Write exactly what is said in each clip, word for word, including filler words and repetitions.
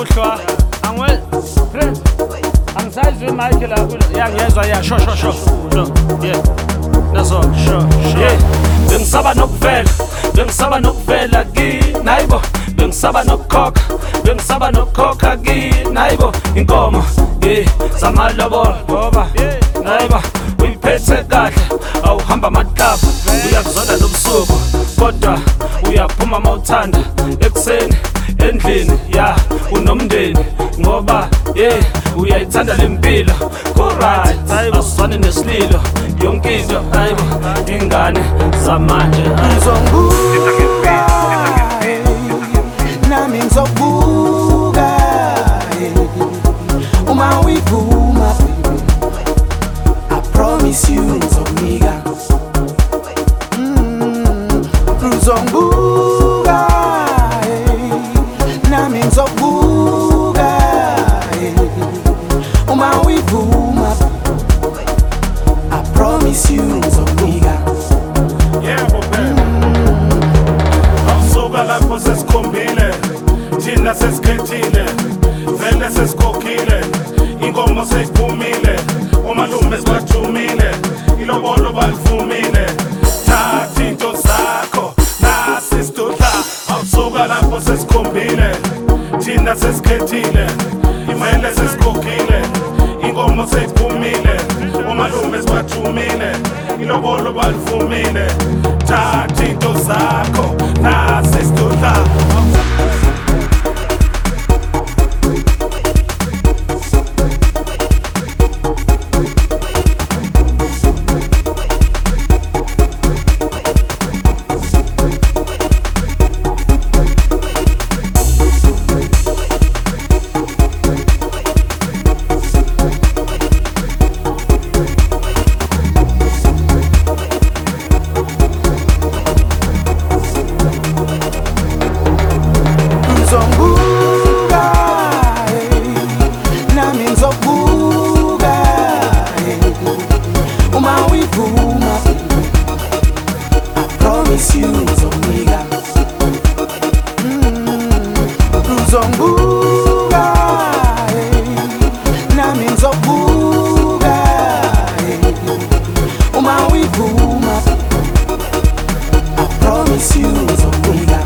kuhlwa angwe friend angisayizwe Michael akulo yangiyezwa ya sho sho sho sho yeah nazo sho sho yeah bengisaba nokuvela bengisaba nokuvela kini hayibo bengisaba nokukhokha bengisaba nokukhokha kini hayibo inkomo yeah zamalobolo ngoba hayibo uyiphethe kahle awuhamba amahlapa uyakuzona nobusuku kodwa uyaphuma mawuthanda ekuseni endlini ya unomndeni ngoba yeah uyayithanda lempilo alright asifane nesililo yonke into hayibo ingane zamanje ngizongibuka nami ngizobuka uma uyiphuma I promise you ngizonika ngizongibuka nami ngizobuka uma uyiphuma I promise you ngizonika yebo phela awusuka lapho sesikhombile thina sesikhethile vele sesikhokhile inkomo seyiphumile omalume sibathumile ilobolo balivumile thatha into zakho nasi sidudla awusuka lapho sesikhombile thina sesikhethile imele sesikhokhile inkomo seyiphumile omalume sibathumile ilobolo balivumile thatha into zakho nasi sidudla ngizongibuka nami ngizobuka uma uyiphuma I promise you ngizonika ngizongibuka nami ngizobuka uma uyiphuma I promise you ngizonika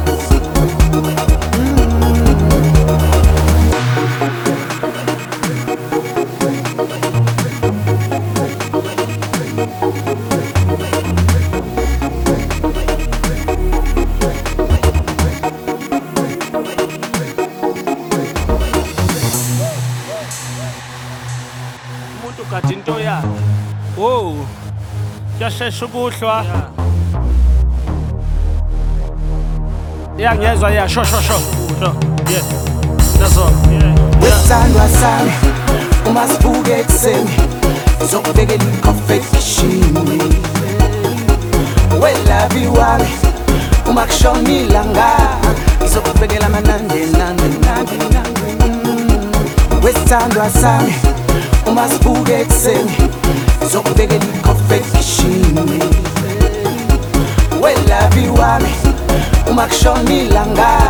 umuntu gadi into yakhe oh yashesha ukuhlwa yangiyezwa ya sho sho sho sho yeah nazo yeah wesandwa sami uma sibuke ekuseni ngizokubekela ikhofi ekishini welabi wami uma kushona ilanga ngizokubekela amanande nande nande wesandwa sami uma sibuke ekuseni ngizokubekela ikhofi ekishini welabi wami uma kushona ilanga